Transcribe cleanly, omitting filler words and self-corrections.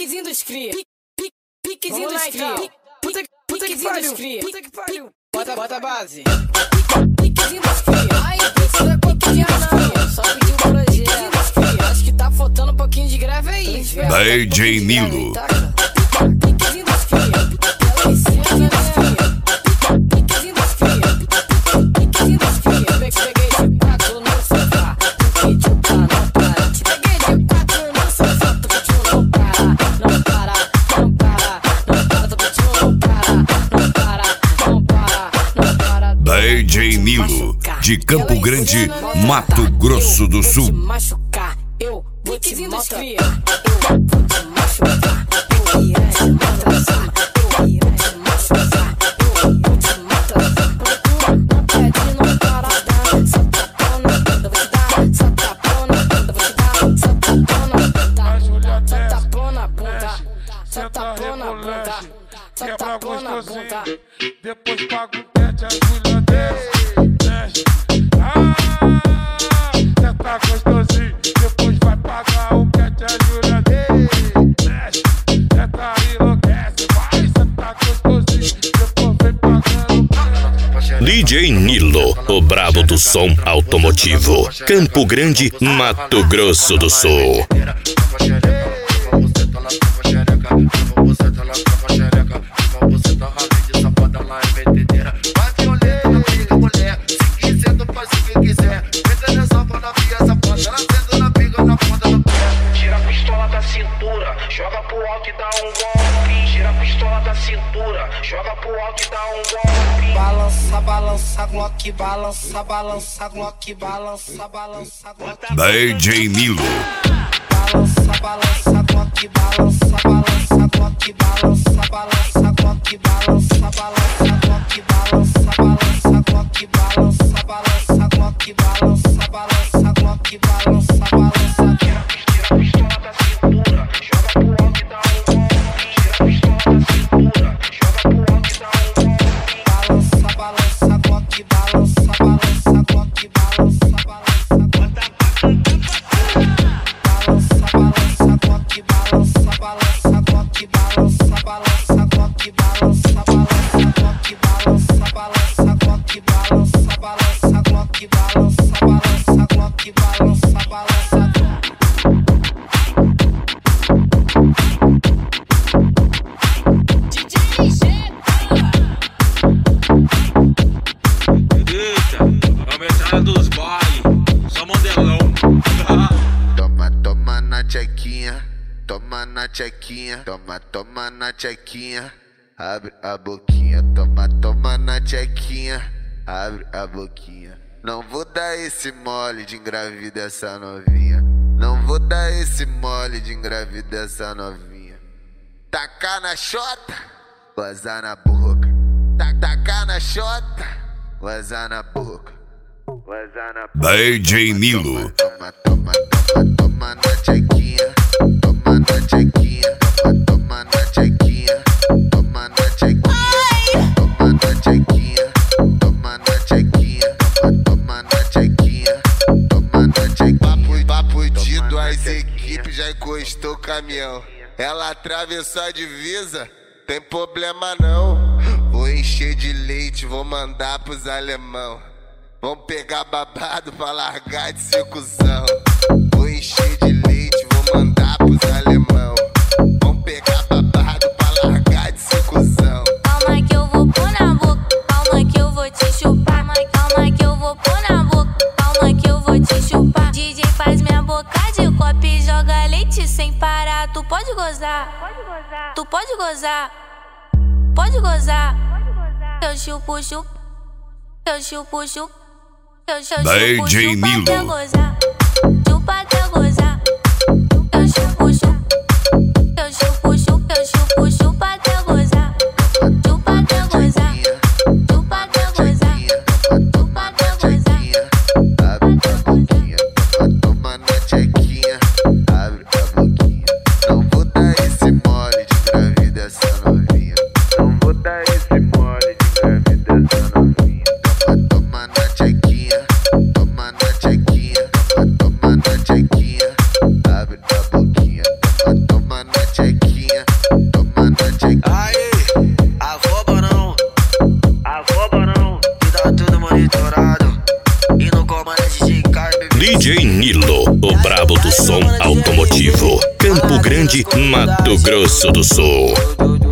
Piquezinho dos cria. Piquezinho dos cria. Puta que pariu. Puta que pariu. Bota a base. Piquezinho dos cria. Ai, precisa piquezinho dos cria. Só pediu um projeto. Acho que tá faltando um pouquinho de greve aí, velho. DJ Nilo. Piquezinho dos cria. Ela ensina, piquezinho dos cria. Piquezinho dos cria. Peguei de 4 no sofá. Peguei de 4 não para. Te peguei de 4 no sofá. Tu continua não para. Não para. Não para. Não para. Tu continua não para. Não para. Não para. Não para. DJ Nilo, de Campo Grande, Mato Grosso do Sul. Machucar, eu vou te maltratar. Eu vou te machucar. Eu irei te maltratar. Eu irei te machucar. Eu vou te maltratar. Não pede, não para. Só tapão na bunda, vou te dar. Só tapão na bunda, vou te dar. Só tapão na bunda. Só tapão na bunda. Só tapão na bunda. Só tapão na bunda. Depois paga o pet, a Julia desce. Já tá gostosinho. Depois vai pagar o pet, a Julia desce. Já tá enlouquece. Vai, já tá gostosinho. Depois vem pagando. DJ Nilo, o brabo do som automotivo. Campo Grande, Mato Grosso do Sul. Tira a pistola da cintura, joga pro alto e dá um golpe. Tira a pistola da cintura, joga pro alto e dá um golpe. Balança, balança, Glock, balança, balança, Glock, balança, balança, Glock. DJ Nilo. Balança, balança, Glock, balança, balança, Glock, balança, balança, Glock, balança, balança, Glock, balança, balança, Glock, balança, balança, Glock, balança, balança, Glock, balança, balança. Tira a pistola da cintura, joga pro alto e dá um golpe. Tira a pistola da cintura, joga pro alto e dá um golpe. Balança, balança, Glock, balança, balança, Glock, balança, balança, Glock. Balança, balança, Glock, balança, balança, Glock, balança, balança, Glock, balança, balança, Glock, balança, balança, Glock, balança, balança, Glock, balança, balança, Glock, balança, balança. Eita, a metade dos baile, só modelão. Toma, toma na tchequinha, toma na tchequinha, toma, toma na tchequinha, abre a boquinha, toma, toma na tchequinha, abre a boquinha. Não vou dar esse mole de engravidar essa novinha, não vou dar esse mole de engravidar essa novinha. Tacar na chota, gozar na boca, tacar na chota, gozar na boca, gozar na boca. DJ Nilo. Toma, toma, toma, toma na tchequinha, toma na tchequinha, toma na tchequinha, toma na tchequinha, toma na tchequinha, toma na tchequinha, toma na tchequinha, toma na tchequinha. Papo dito, as equipes já encostou o caminhão. Ela atravessou a divisa, tem problema não. Vou encher de leite, vou mandar pros alemão. Vão pegar babado pra largar de ser cuzão. Vou encher de leite, vou mandar pros alemão. Vão pegar babado pra largar de ser cuzão. Calma que eu vou pôr na boca, calma que eu vou te chupar. Calma que eu vou pôr na boca, calma que eu vou te chupar. DJ faz minha boca de copo e joga leite sem parar. Tu pode gozar, tu pode gozar, pode gozar. Eu chupo, chupo, eu chupo, chupo. Eu chupo, DJ chupa Nilo. até gozar, chupa até gozar. Eu chupo, chupo, eu chupo, chupo, eu chupo, chupa até gozar, chupa até gozar, chupa até gozar, chupa até gozar. Abre a boquinha, toma na tchequinha, abre a boquinha. Não vou dar esse mole de engravidar essa novinha, não vou dar esse mole de engravidar essa novinha. Toma, toma na tchequinha, toma na tchequinha, Marcelo, o brabo do som automotivo. Campo Grande, Mato Grosso do Sul.